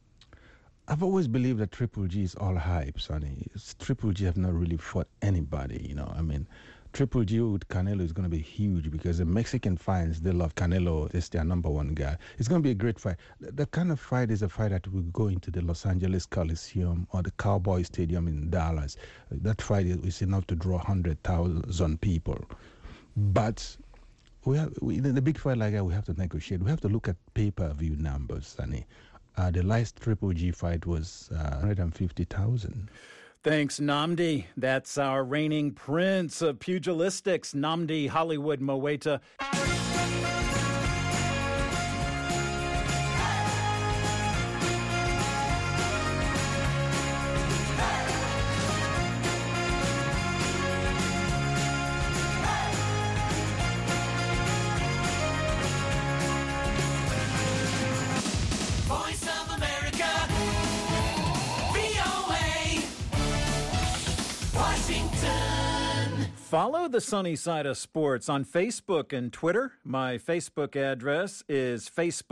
I've always believed that Triple G is all hype, Sonny. Triple G have not really fought anybody, you know. I mean, Triple G with Canelo is going to be huge because the Mexican fans, they love Canelo. It's their #1 guy. It's going to be a great fight. The kind of fight is a fight that will go into the Los Angeles Coliseum or the Cowboy Stadium in Dallas. That fight is enough to draw 100,000 people. But in a big fight like that, we have to negotiate. We have to look at pay-per-view numbers, Sonny. The last Triple G fight was 150,000. Thanks, Nnamdi. That's our reigning prince of pugilistics, Nnamdi Hollywood Moweta. Follow the Sunny Side of Sports on Facebook and Twitter. My Facebook address is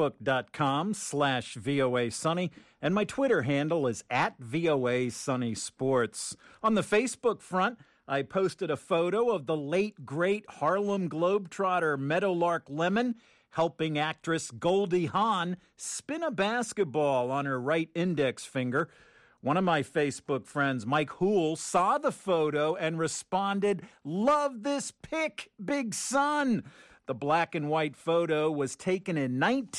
facebook.com/VOA Sunny, and my Twitter handle is @VOA Sunny Sports. On the Facebook front, I posted a photo of the late, great Harlem Globetrotter Meadowlark Lemon helping actress Goldie Hawn spin a basketball on her right index finger. One of my Facebook friends, Mike Hool, saw the photo and responded, "Love this pic, big son." The black and white photo was taken in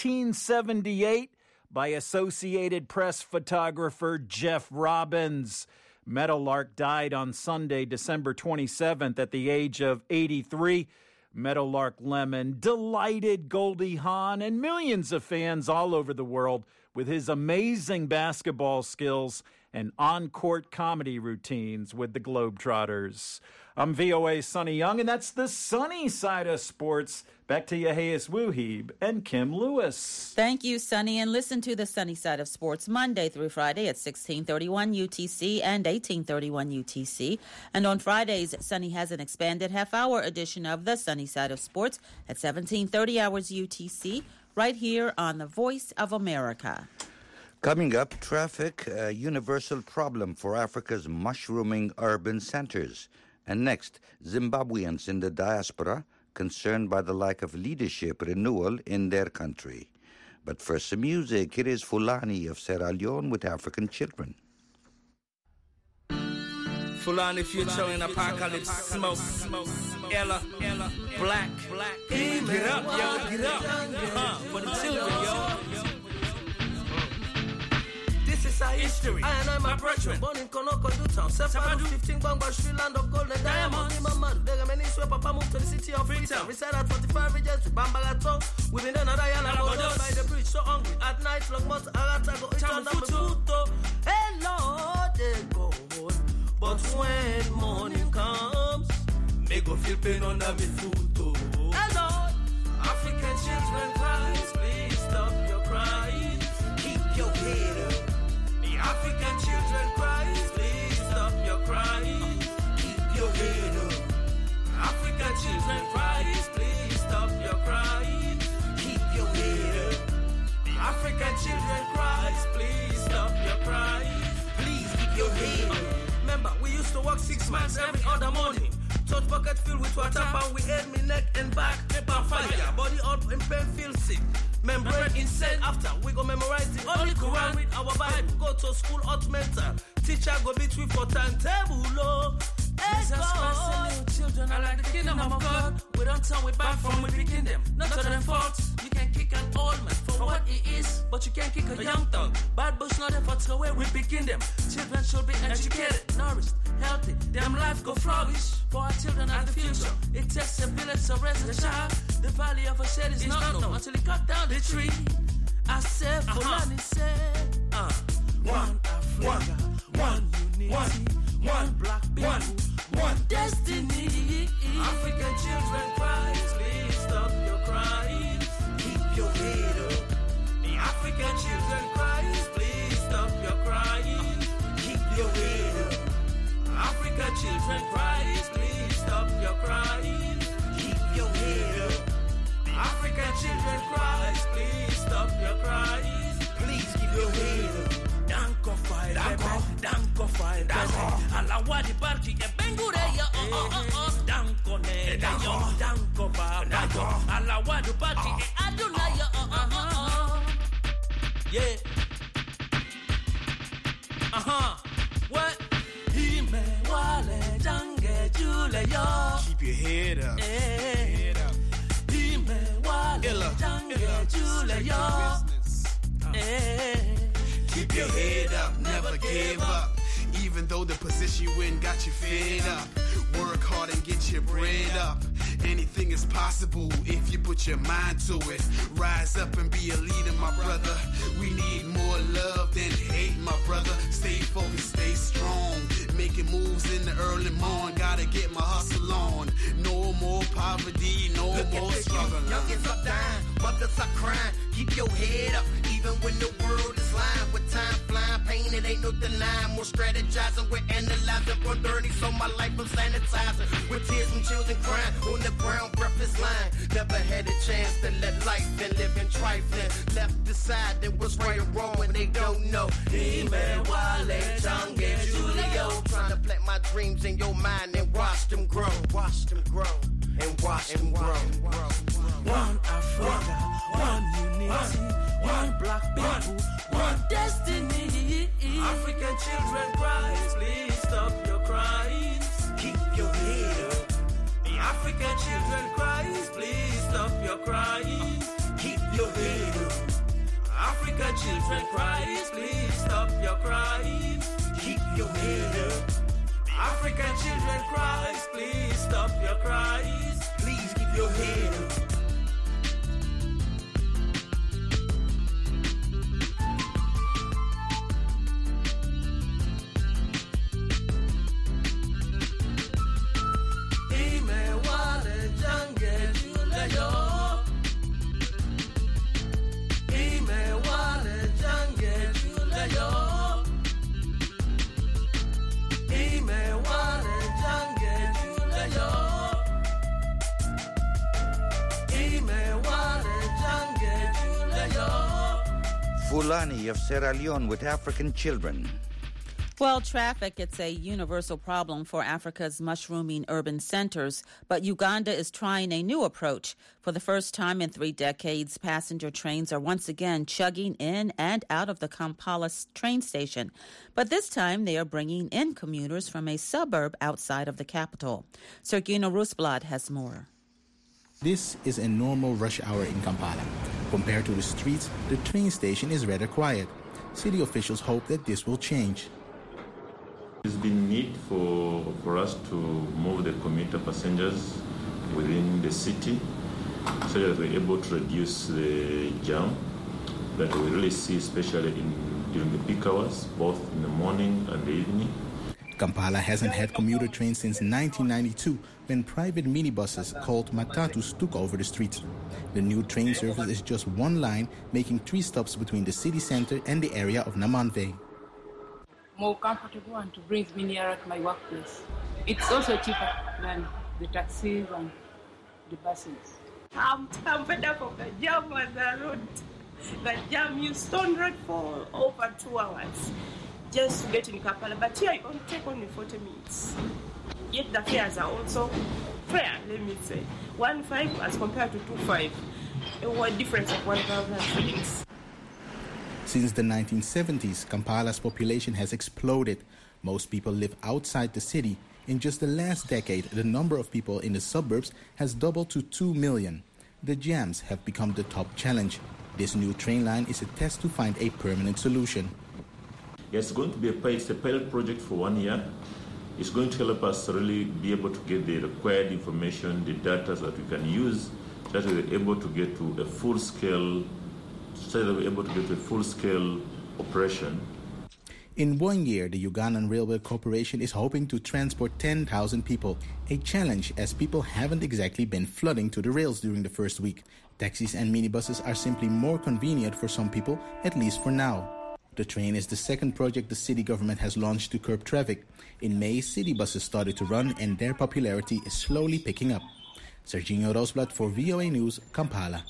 1978 by Associated Press photographer Jeff Robbins. Meadowlark died on Sunday, December 27th at the age of 83. Meadowlark Lemon delighted Goldie Hawn and millions of fans all over the world with his amazing basketball skills and on-court comedy routines with the Globetrotters. I'm VOA Sonny Young, and that's the sunny side of sports. Back to Yahayas Wuhib and Kim Lewis. Thank you, Sonny, and listen to the Sunny Side of Sports Monday through Friday at 1631 UTC and 1831 UTC. And on Fridays, Sonny has an expanded half-hour edition of the Sunny Side of Sports at 1730 hours UTC, right here on the Voice of America. Coming up, traffic, a universal problem for Africa's mushrooming urban centers. And next, Zimbabweans in the diaspora concerned by the lack of leadership renewal in their country. But for some music, it is Fulani of Sierra Leone with African children. Fulani future in apocalypse smoke. Ella, black. Get up, yo, get up. For the children, yo. This is our history. I and my brethren. Born in Konoko, Dutown. 715 Bangba, Sri Land of gold and diamonds. There are many swear Papa moved to the city of Freetown. Reside at 45 regions with Bambagato. Within another Yana by the bridge, so hungry. At night, long months, Aratago, Itan, Futo. Hello, they go. But when morning comes, me go feel pain under me foot. Hello, African children, please stop your crying. Keep your head up. The African children, please stop your crying. African children cries, please stop your cries. Please keep your head up. Remember, we used to work 6 months every other morning. Tote bucket filled with water, and we ate me neck and back, paper fire. Body up in pain, feel sick. Membrane insane after we go memorize the Holy Quran with our Bible. Go to school hot mental. Teacher go beat we for timetable. Jesus Christ and little children are like the kingdom of God. We don't turn we back from we begin them. Not to them faults. You can kick an old man for what he is, but you can't kick a young thug. Bad bush not efforts the way we begin them. Children should be educated, nourished, healthy. Them life go flourish. For our children are the future. It takes a village to raise a child. The valley of a shade is not known until he cut down the tree. I said, Fulani said, one Africa, one unity, one black people, one destiny. African children cry, please stop your crying. Keep your head up. The African children cry, please stop your crying. Keep your head up. African children cry, please stop your crying. Keep your head up. African children cry, please stop your crying. Please keep your head up. Danko fight, Danko fight, Alawadi Barki, and Bengure, Danko ne, Danko Bab, Alawadi Barki, and Adunaya, yeah. What? Hime wale jange jule yo. Keep your head up. Head up. Hime wale jange jule yo. Keep your head up, never give up. Even though the position you in got you fed up. Work hard and get your bread up. Anything is possible if you put your mind to it. Rise up and be a leader, my brother. We need more love than hate, my brother. Stay focused, stay strong. Making moves in the early morning. Gotta get my hustle on. No more poverty, no more struggle. Youngins are dying, mothers are crying. Keep your head up, even when the world is lying. With time flying, pain, it ain't no denying. More strategizing, we're analyzing. From dirty, so my life I'm sanitizing. With tears from children crying on the ground, breathless line. Never had a chance to let life and live in trifling. Left deciding what's right or wrong when they don't know. Amen, Wale, Jange, Julio. Trying to plant my dreams in your mind and watch them grow. Watch them grow. And watch them grow. One Africa, one unity, one black people, one destiny. African children cry, please stop your crying. Keep your head up. The African children cry, please stop your crying. Keep your head up. African children cry, please stop your crying. Keep your head up. African children cry, please stop your cries. Please keep your head up. Fulani of Sierra Leone with African children. Well, traffic, it's a universal problem for Africa's mushrooming urban centers, but Uganda is trying a new approach. For the first time in 3 decades, passenger trains are once again chugging in and out of the Kampala train station. But this time, they are bringing in commuters from a suburb outside of the capital. Sergino Rusblad has more. This is a normal rush hour in Kampala. Compared to the streets, the train station is rather quiet. City officials hope that this will change. There's been need for us to move the commuter passengers within the city so that we're able to reduce the jam that we really see, especially during the peak hours, both in the morning and the evening. Kampala hasn't had commuter trains since 1992, when private minibuses called matatus took over the streets. The new train service is just one line, making 3 stops between the city center and the area of Namanve. More comfortable and to bring me nearer to my workplace. It's also cheaper than the taxis and the buses. I'm fed up of the job on the road. That jam, you stone road for over 2 hours just to get in Kampala. But here, you only take only 40 minutes. Yet the fares are also fair, let me say. 1.5 as compared to 2.5. A difference of 1,000 shillings. Since the 1970s, Kampala's population has exploded. Most people live outside the city. In just the last decade, the number of people in the suburbs has doubled to 2 million. The jams have become the top challenge. This new train line is a test to find a permanent solution. It's going to be a pilot project for 1 year. It's going to help us really be able to get the required information, the data that we can use, so that we're able to get to a full-scale operation. In 1 year, the Ugandan Railway Corporation is hoping to transport 10,000 people, a challenge as people haven't exactly been flooding to the rails during the first week. Taxis and minibuses are simply more convenient for some people, at least for now. The train is the second project the city government has launched to curb traffic. In May, city buses started to run and their popularity is slowly picking up. Serginho Rosblad for VOA News, Kampala.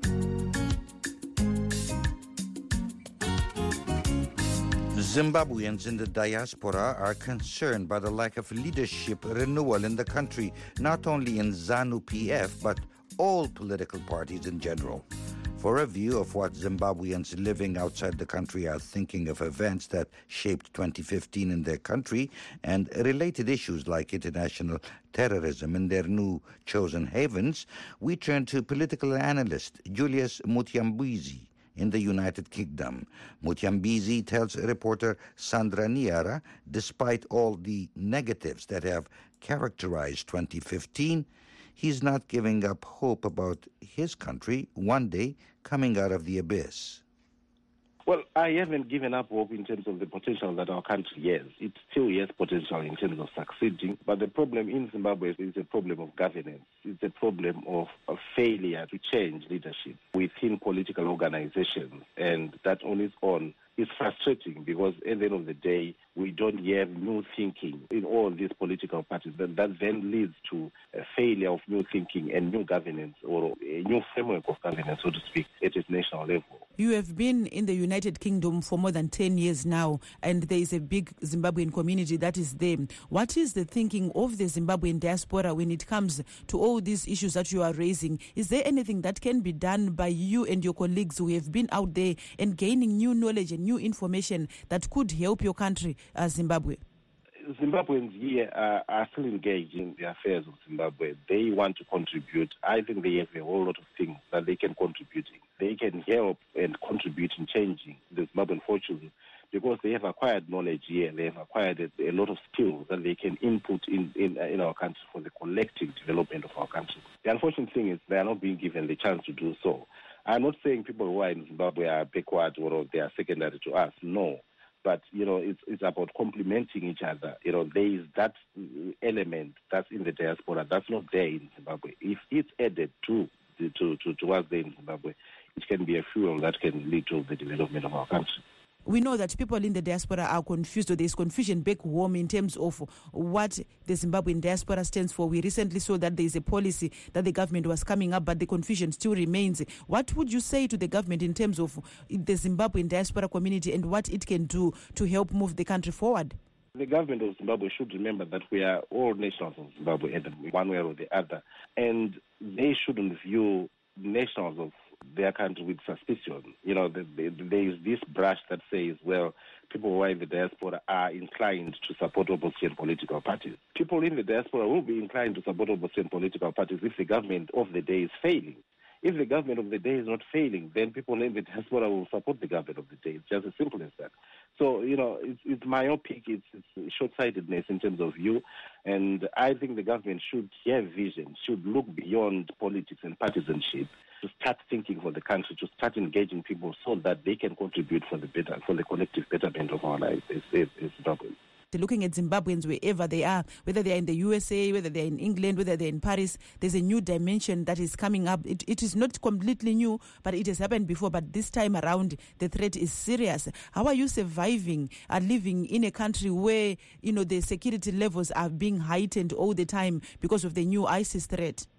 Zimbabweans in the diaspora are concerned by the lack of leadership renewal in the country, not only in ZANU-PF, but all political parties in general. For a view of what Zimbabweans living outside the country are thinking of events that shaped 2015 in their country and related issues like international terrorism in their new chosen havens, we turn to political analyst Julius Mutyambizi in the United Kingdom. Mutyambizi tells reporter Sandra Niara, despite all the negatives that have characterized 2015, he's not giving up hope about his country one day coming out of the abyss. Well, I haven't given up hope in terms of the potential that our country has. It still has potential in terms of succeeding, but the problem in Zimbabwe is a problem of governance. It's a problem of a failure to change leadership within political organizations, and that on its own is frustrating because at the end of the day, we don't have new thinking in all these political parties. That then leads to a failure of new thinking and new governance, or a new framework of governance, so to speak, at a national level. You have been in the United Kingdom for more than 10 years now, and there is a big Zimbabwean community that is there. What is the thinking of the Zimbabwean diaspora when it comes to all these issues that you are raising? Is there anything that can be done by you and your colleagues who have been out there and gaining new knowledge and new information that could help your country, Zimbabwe? Zimbabweans here are still engaged in the affairs of Zimbabwe. They want to contribute. I think they have a whole lot of things that they can contribute in. They can help and contribute in changing the Zimbabwean fortunes because they have acquired knowledge here. They have acquired a lot of skills that they can input in our country for the collective development of our country. The unfortunate thing is they are not being given the chance to do so. I'm not saying people who are in Zimbabwe are backward or they are secondary to us. No. But, it's about complementing each other. There is that element that's in the diaspora that's not there in Zimbabwe. If it's added to what's there in Zimbabwe, it can be a fuel that can lead to the development of our country. We know that people in the diaspora are confused, or there's confusion back home in terms of what the Zimbabwean diaspora stands for. We recently saw that there's a policy that the government was coming up, but the confusion still remains. What would you say to the government in terms of the Zimbabwean diaspora community and what it can do to help move the country forward? The government of Zimbabwe should remember that we are all nationals of Zimbabwe, one way or the other, and they shouldn't view nationals of their country with suspicion. There is this brush that says, well, people who are in the diaspora are inclined to support opposition political parties. People in the diaspora will be inclined to support opposition political parties if the government of the day is failing. If the government of the day is not failing, then people in the diaspora will support the government of the day. It's just as simple as that. So, it's myopic, it's short-sightedness in terms of view, and I think the government should have vision, should look beyond politics and partisanship, to start thinking for the country, to start engaging people so that they can contribute for the collective betterment of our lives as Zimbabweans. Looking at Zimbabweans wherever they are, whether they're in the USA, whether they're in England, whether they're in Paris, there's a new dimension that is coming up. It is not completely new, but it has happened before. But this time around, the threat is serious. How are you surviving and living in a country where, the security levels are being heightened all the time because of the new ISIS threat?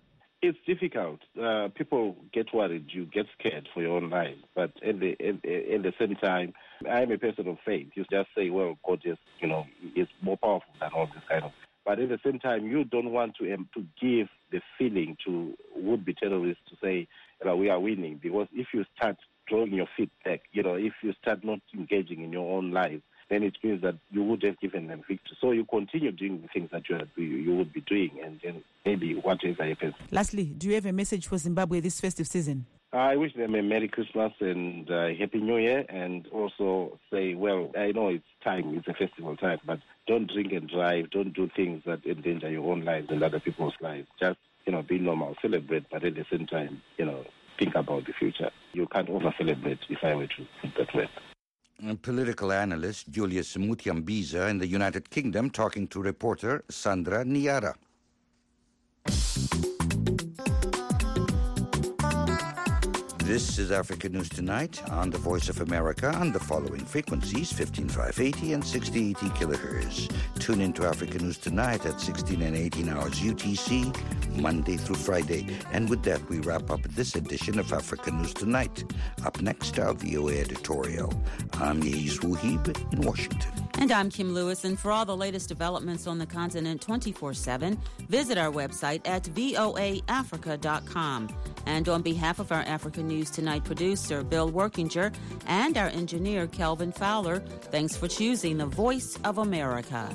It's difficult. People get worried. You get scared for your own life. But at the same time, I'm a person of faith. You just say, well, God is, is more powerful than all this kind of. But at the same time, you don't want to give the feeling to would-be terrorists to say, we are winning. Because if you start drawing your feet back, if you start not engaging in your own life, then it means that you would have given them victory. So you continue doing the things that you would be doing, and then maybe whatever happens. Lastly, do you have a message for Zimbabwe this festive season? I wish them a Merry Christmas and Happy New Year, and also say, well, I know it's time, it's a festival time, but don't drink and drive, don't do things that endanger your own lives and other people's lives. Just, be normal, celebrate, but at the same time, think about the future. You can't over-celebrate, if I were to put that way. Political analyst Julius Muthiambiza in the United Kingdom talking to reporter Sandra Niara. This is Africa News Tonight on the Voice of America on the following frequencies, 15580 and 6080 kilohertz. Tune in to Africa News Tonight at 16 and 18 hours UTC, Monday through Friday. And with that, we wrap up this edition of Africa News Tonight. Up next, our VOA editorial. I'm Yais Wuhib in Washington. And I'm Kim Lewis, and for all the latest developments on the continent 24/7, visit our website at voaafrica.com. And on behalf of our Africa News Tonight producer, Bill Workinger, and our engineer, Kelvin Fowler, thanks for choosing the Voice of America.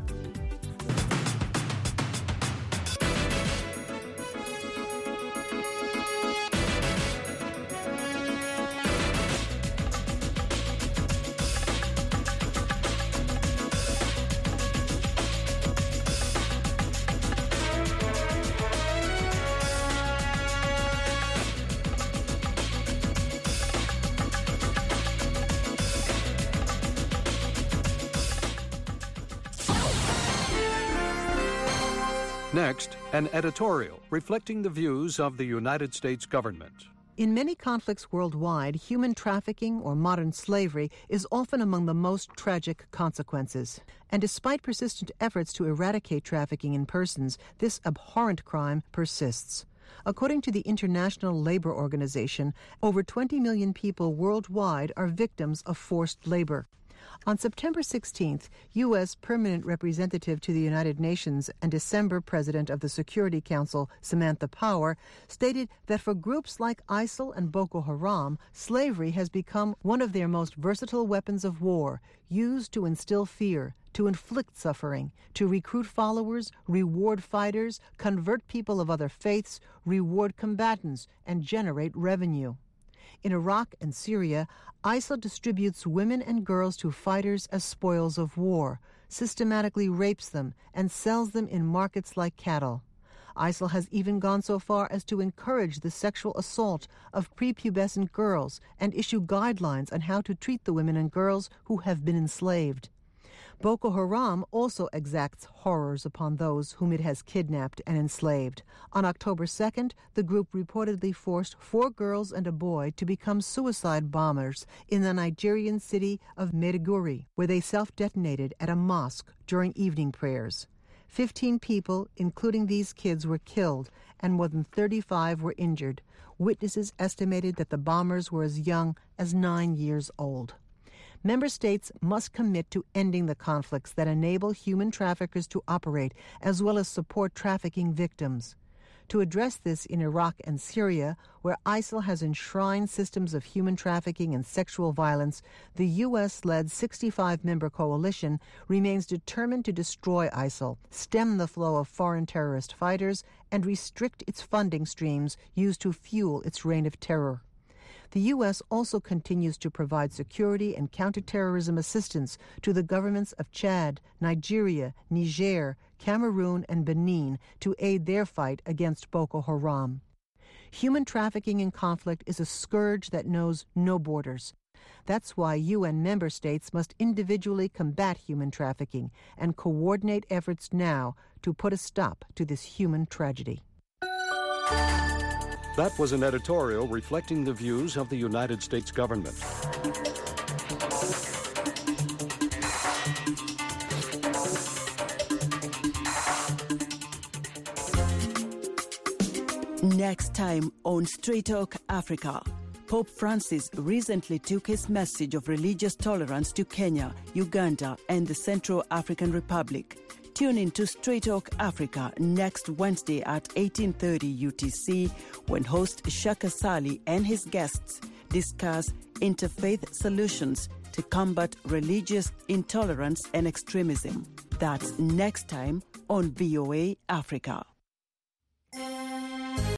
Next, an editorial reflecting the views of the United States government. In many conflicts worldwide, human trafficking or modern slavery is often among the most tragic consequences. And despite persistent efforts to eradicate trafficking in persons, this abhorrent crime persists. According to the International Labor Organization, over 20 million people worldwide are victims of forced labor. On September 16th, U.S. Permanent Representative to the United Nations and December President of the Security Council, Samantha Power, stated that for groups like ISIL and Boko Haram, slavery has become one of their most versatile weapons of war, used to instill fear, to inflict suffering, to recruit followers, reward fighters, convert people of other faiths, reward combatants, and generate revenue. In Iraq and Syria, ISIL distributes women and girls to fighters as spoils of war, systematically rapes them, and sells them in markets like cattle. ISIL has even gone so far as to encourage the sexual assault of prepubescent girls and issue guidelines on how to treat the women and girls who have been enslaved. Boko Haram also exacts horrors upon those whom it has kidnapped and enslaved. On October 2nd, the group reportedly forced 4 girls and a boy to become suicide bombers in the Nigerian city of Maiduguri, where they self-detonated at a mosque during evening prayers. 15 people, including these kids, were killed, and more than 35 were injured. Witnesses estimated that the bombers were as young as 9 years old. Member states must commit to ending the conflicts that enable human traffickers to operate, as well as support trafficking victims. To address this in Iraq and Syria, where ISIL has enshrined systems of human trafficking and sexual violence, the U.S.-led 65-member coalition remains determined to destroy ISIL, stem the flow of foreign terrorist fighters, and restrict its funding streams used to fuel its reign of terror. The U.S. also continues to provide security and counterterrorism assistance to the governments of Chad, Nigeria, Niger, Cameroon, and Benin to aid their fight against Boko Haram. Human trafficking in conflict is a scourge that knows no borders. That's why UN member states must individually combat human trafficking and coordinate efforts now to put a stop to this human tragedy. That was an editorial reflecting the views of the United States government. Next time on Straight Talk Africa. Pope Francis recently took his message of religious tolerance to Kenya, Uganda, and the Central African Republic. Tune in to Straight Talk Africa next Wednesday at 18:30 UTC when host Shaka Sali and his guests discuss interfaith solutions to combat religious intolerance and extremism. That's next time on VOA Africa.